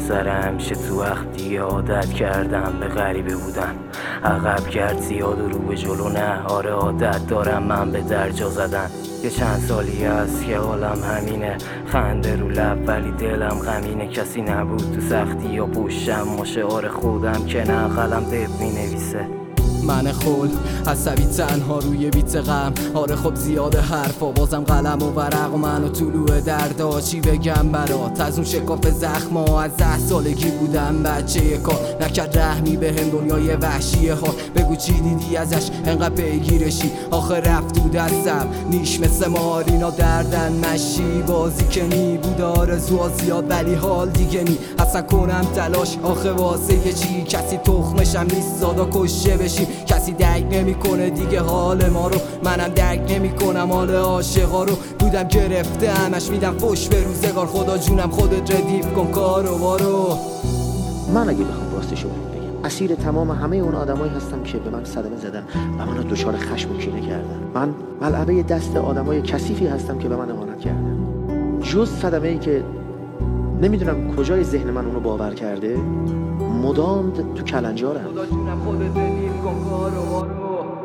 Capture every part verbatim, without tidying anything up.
سر همیشه تو وقتی عادت کردم به غریبه بودن، عقب گرد زیاد و رو به جلو نه. آره عادت دارم من به درجا زدن. یه چند سالی هست که حالم همینه، خنده رو لب ولی دلم غمینه. کسی نبود تو سختی یا پشتم مشعار خودم که نه قلم دب می نویسه. من خل عصبی تنها روی بیت غم. آره خب زیاده حرفا بازم قلم و ورق و من و طلوع دردا. چی بگم برات از اون شکاف زخما؟ از ده سالگی بودم بچه کار، نکرد رحمی به هم دنیای وحشیه ها. بگو چی دیدی ازش انقدر پیگیرشی؟ آخه رفت تو دستم نیش مثل مارینا دردن مشی. بازی که نی بود آرزوها زیاد ولی حال دیگه نی. اصلا کنم تلاش آخه واسه یه چی؟ کسی تخمشم نیست زادا کشه بشی. کسی درک نمی کنه دیگه حال ما رو، منم درک نمی کنم حال عاشقا رو. بودم گرفته همش میدم فش به روزگار. خدا جونم خودت ردیف کن کارو بارو. من اگه بخوام راستشو بگم اسیر تمام همه اون آدمایی هستم که به من صدمه زدن و منو دچار خشم و کینه کردن. من ملعبه دست آدمای کثیفی هستم که به من اهانت کردن. جز صدمه‌ای که نمیدونم کجای ذهن من اونو باور کرده، مدام تو کلنجارم. خدا جونم خودت ردیف کن کارو بارو.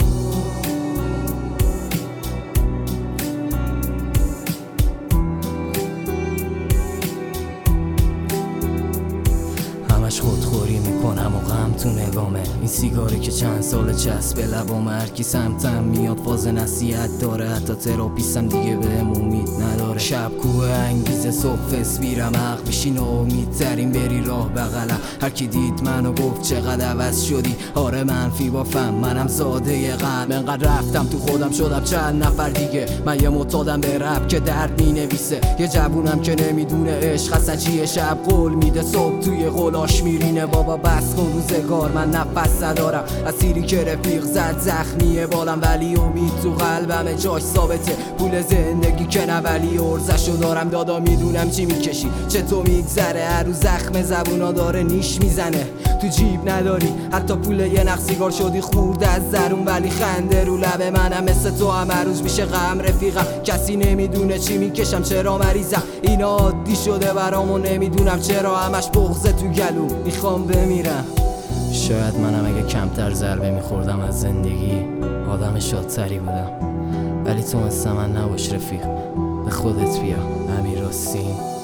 همش خودخوری میکنم و غم تو نگامه. این سیگاری که چند سال چسب لبام، هر کی سمتم میاد فاز نصیحت داره. حتی تراپیستم دیگه بهم امید نداره. شب کوه انگیزه صبح فس میرم حق میشی ناامیدترین بری راه بغلم. هر کی دید منو گفت چقدر عوض شدی. آره منفی بافم منم ساده غم. انقدر رفتم تو خودم شدم چند نفر دیگه. من یه معتادم به رپ که درد مینویسه. یه جوونم که نمیدونه عشق اصلا چیه. شب قول میده صبح توی قولاش میرینه. بابا بس کن روزگار من نفس ندارم. اسیری که رفیق زد زخمیه بالم ولی امید تو قلبم جاش ثابته. پول زندگی که نه ولی ارزشو دارم. دادا میدونم چی میکشی چطور میگذره. هر روز زخم زبونا داره نیش میزنه. تو جیب نداری حتی پول یه نخ سیگار. شدی خورده از درون ولی خنده رو لب منم. مثل تو هم هر روز میشه غم رفیقم. کسی نمیدونه چی میکشم چرا مریضم. اینا عادی شده برام و نمیدونم چرا. همش بغضه تو گلو میخوام بمیرم. شاید منم اگه کمتر ضربه میخوردم از زندگی آدم شادتری بودم. ولی تو مثل من نباش رفیق، به خودت بیا. امیر حسین.